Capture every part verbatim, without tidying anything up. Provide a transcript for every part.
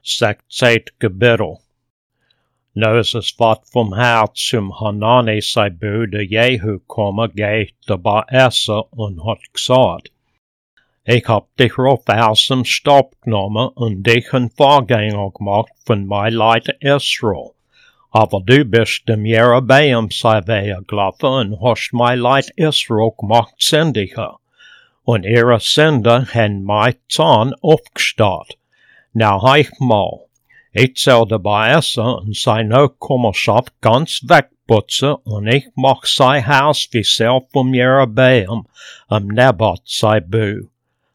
sechzehn Kapitel. Nou is es wat vom Herd zum Hanani sei Bruder Jehu komme, geht der Baasa und hat gesagt, ich hab dich rauf aus dem Staub genommen und dich ein Vorgänger gemacht von mein Leid Israel. Aber du bist dem Jerobeam sei Wege gelaufen und hast mein Leid Israel gemacht sündiger. Und ihre Sünder haben mein Zorn aufgestarrt. Nou heich mal, ich soll dabei essen und seine Nachkommenschaft ganz wegputzen und ich mach sein Haus wie selbst vom Jerobeam am Nebat sei Bu.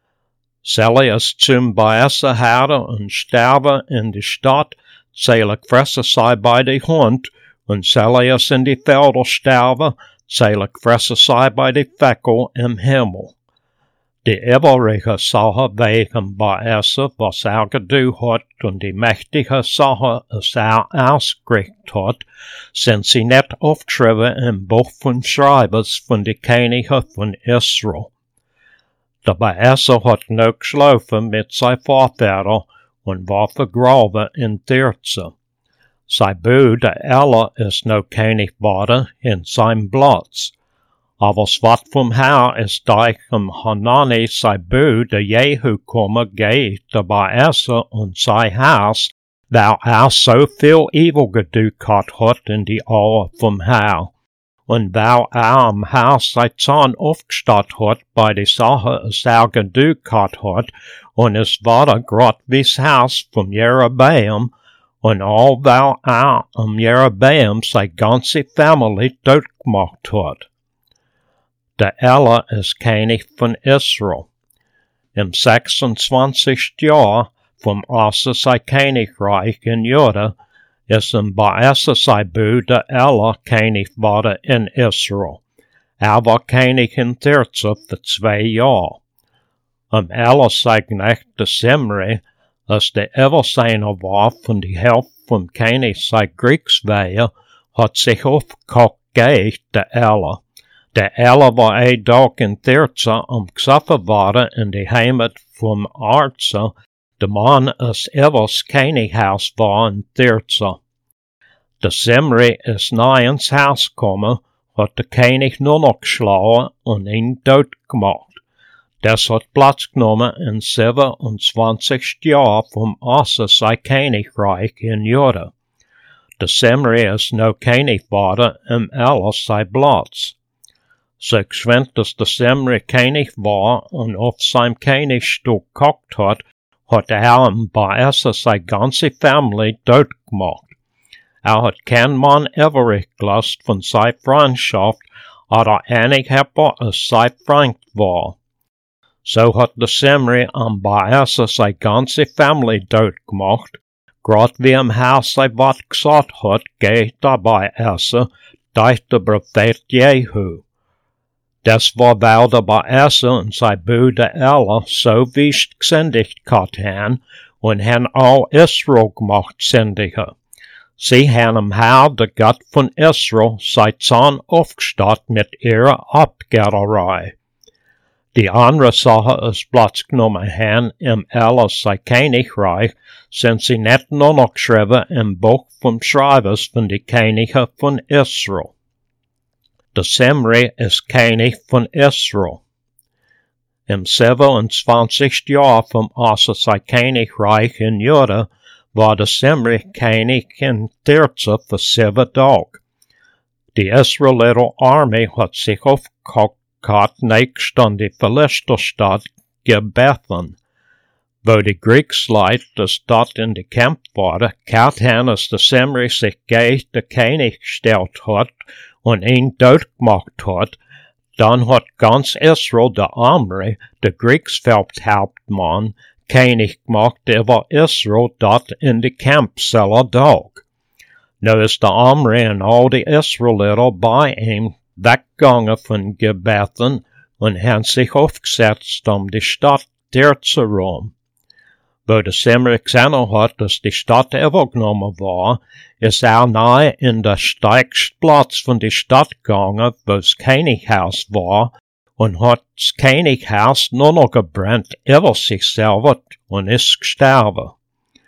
Soll ich es zum Beessen halten und sterben in die Stadt, soll ich fressen sei bei die Hund, und soll ich es in die Felder sterben, soll ich fressen sei bei die Vögel im Himmel. Die übrige Sache wegen Baasa, was er gedu hat, und die mächtige Sache, was er ausgerichtet hat, sind sie nicht aufgeschrieben im Buch von Schreibers von die Könige von Israel. Der Baasa hat noch geschlafen mit seinem Vater und war vergraben in Tirza. Sein Bruder Ella ist noch König geworden in seinem Platz. Aber was wat vom Herr ist da im Hanani sei Bruder Jehu komme, geht der Baasa und sein Haus, weil er so viel Evil geduckt hat in die Augen vom Herr. Und weil er am Haus sein Zorn aufgestattet hat bei der Sache, es er geduckt hat, und es war grad wie's Haus vom Jerobeam, und all weil er am Jerobeam seine ganze Familie tot gemacht hat. Der Ella ist König von Israel. Im sechsundzwanzigsten Jahr vom Asa sei Königreich in Juda ist im Baasa sei Bruder Ella König geworden in Israel. Er war König in Tirza für zwei Jahre. Am Ella sei Knecht der Simri, als der Everseiner war von die Hälfte vom König sei Kriegswehe, hat sich aufgekockt gegen der Ella. Der Ella war ein Tag in Tirza am gesoffen worden in die Heimat vom Arza, der Mann als Evers Könighaus war in Tirza. Der Simri ist nahe ins Haus gekommen, hat der König nur noch geschlagen und ihn tot gemacht. Das hat Platz genommen in siebenundzwanzigsten Jahr vom Asa sei Königreich in Juda. Der Simri ist noch König geworden im Ella sei Platz. So geschwind, dass der Simri König war und auf seinem Königstuhl gehockt hat, hat er am Baasa seine ganze Familie tot gemacht. Er hat kein Mann übrig gelassen von seiner Freundschaft, oder einig Hepper als sein Freund war. So hat der Simri am Baasa seine ganze Familie tot gemacht, grad wie im Haus sei wat gesagt hat, geht der Baasa, durch der Prophet Jehu. Das war weil der Baasa und sein Bruder Ella so wüst gesündigt hatten und han all Israel gemacht sündiger. Sie han am Herr, der Gott von Israel, sein Zorn aufgestattet mit ihrer Abgaberei. Die andere Sache ist Platz genommen han im Ella sein Königreich, sind sie nicht nur noch geschrieben im Buch vom Schreibers von die Könige von Israel. Der Simri ist König von Israel. Im siebenundzwanzigsten Jahr vom Asa sei Königreich in Juda war der Simri König in Tirza für sieben Tage. Die Israelite Armee hat sich aufgehockt nächst an die Philisterstadt Gebethen. Wo die Kriegsleute das dort in die Camp waren, kamen, als der Simri sich gegen den König gestellt hat und ihn tot gemacht hat, dann hat ganz Israel der Omri, der Kriegsfeldhauptmann, König gemacht über Israel dort in die Camp selber Tag. Nu ist der Omri und all die Israeliter bei ihm weggegangen von Gebethen und haben sich aufgesetzt um die Stadt Tirza rum. Wo der Simri gesehen hat, dass die Stadt übergenommen war, ist er nahe in der steigsten Platz von der Stadt gegangen, wo das Könighaus war, und hat das Könighaus nur noch gebrannt über sich selber und ist gestorben.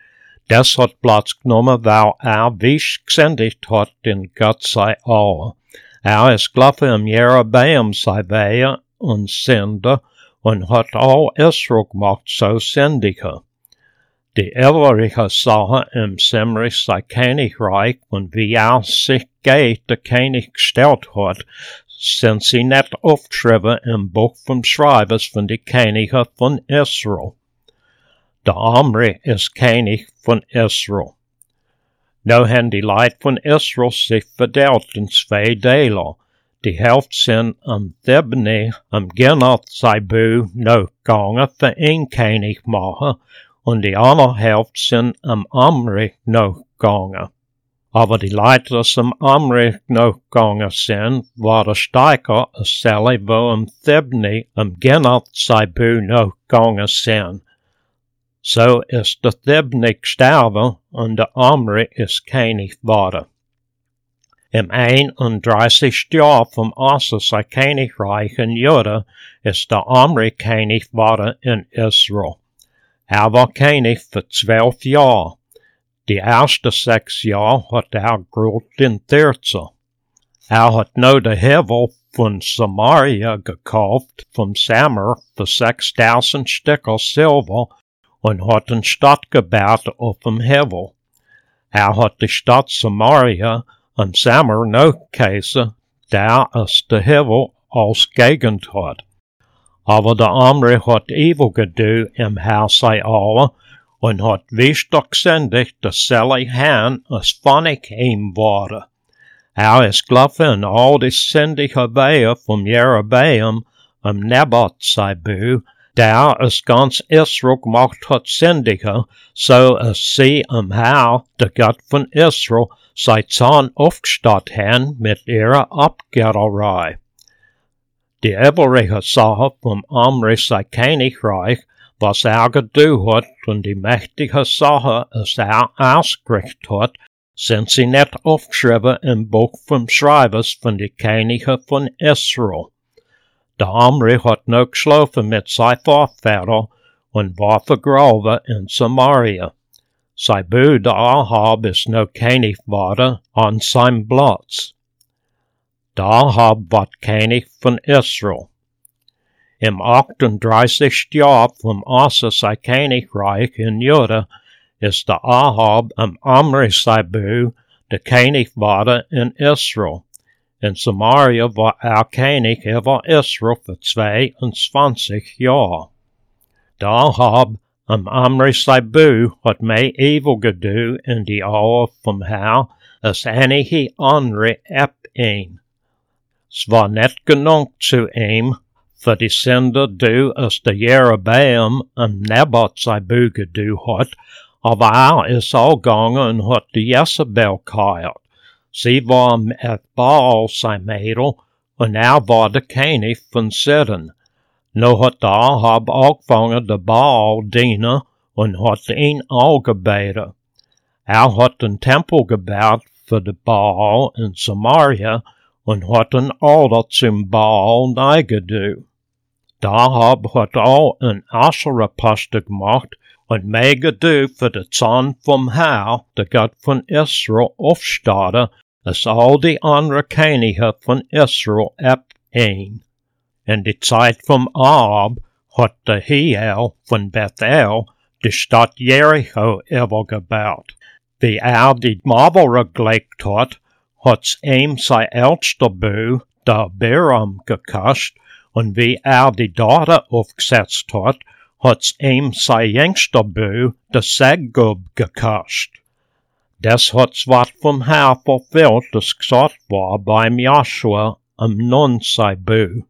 Des hat Platz genommen, weil er wies gesendigt hat in Gott sei Alle. Er ist gelaufen im Jerobeam sei Wege und Sünde und hat all Israel gemacht so Sündige. Die übrige Sache im Zimmerich sei Königreich und wie er sich geht, der König gestellt hat, sind sie nicht aufgeschrieben im Buch vom Schreibers von den Königen von Israel. Der Omri ist König von Israel. Nu haben die Leute von Israel sich verdeelt in zwei Teile. Die Hälfte sind am Thibni, am Ginat sei Bu, nu gegangen für een König machen, und die andere Hälfte sind am Omri nu gegangen. Aber die Leute, die am Omri nu gegangen sind, waren stärker als die, die am Thibni, am Ginat sei Bu nu gegangen sind. So ist der Thibni gestorben und der Omri ist König geworden. Im einunddreißigsten Jahr vom Asa sei Königreich in Juda ist der Omri König geworden in Israel. Er war König für zwölf Jahre. Die ersten sechs Jahre hat er gerult in Tirza. Er hat nur den Hevel von Samaria gekauft vom Samar für sechstausend Stückel Silber und hat eine Stadt gebaut auf dem Hevel. Er hat die Stadt Samaria am Samar noch geheißen, der es der Hevel als Gegend hat. Aber der Omri hat evil gedu im Haus sei alle und hat wichtig gesendigt, dass sie Herrn als Pfannig ihm wurde. Er ist gelaufen in all die sündige Wege vom Jerobeam am Nebat sei Bu, der es ganz Israel gemacht hat sündiger, so es sie am Herr, der Gott von Israel, sei Zahn aufgestattet haben mit ihrer Abgötterei. Die übrige Sache vom Omri sei Königreich, was er gedu hat und die mächtige Sache, es er ausgerichtet hat, sind sie nicht aufgeschrieben im Buch vom Schreibers von den Königen von Israel. Der Omri hat noch geschlafen mit seinen Vorvätern und war vergraben in Samaria. Sein Bruder Ahab ist noch König geworden an seinem Platz. Der Ahab war König von Israel. Im achtunddreißigsten Jahr vom Asa sei Königreich in Juda ist der Ahab am Omri sei Bu, der König geworden in Israel. In Samaria war er König über Israel für zweiundzwanzig Jahre. Der Ahab am Omri sei Bu hat mehr evil gedu in die Augen vom Herr, als einige andere ab ihn. Es war nicht genug zu ihm, für die Sünde du, als der Jerobeam am Nebat sei Bu gedu hat, aber er ist auch gegangen und hat die Jezebel geheilt. Sie war mit Baal sein Mädel, und er war der König von Sidon. Nu hat der Ahab angefangen, der Baal dienen, und hat ihn auch gebetet. Er hat den Tempel gebaut für den Baal in Samaria, und hat ein Alter zum Baal neigedu. Der Ahab hat auch ein Asherah-Posten gemacht, und mehr gedu für den Zorn vom Herr, der Gott von Israel, aufstatte, als all die anderen Könige von Israel ab ihn. In die Zeit vom Ahab hat der Hiel von Bethel die Stadt Jericho übergebaut. Wie er die Mauer gelegt hat, hat's ihm sein ältester Bu, der Biram, gekostet, und wie er die Tochter aufgesetzt hat, hat's ihm sein jüngster Bu, der Segub, gekostet. Das hat's wat vom Herr verfehlt, das gesagt war beim Joshua am Nun sei Bu.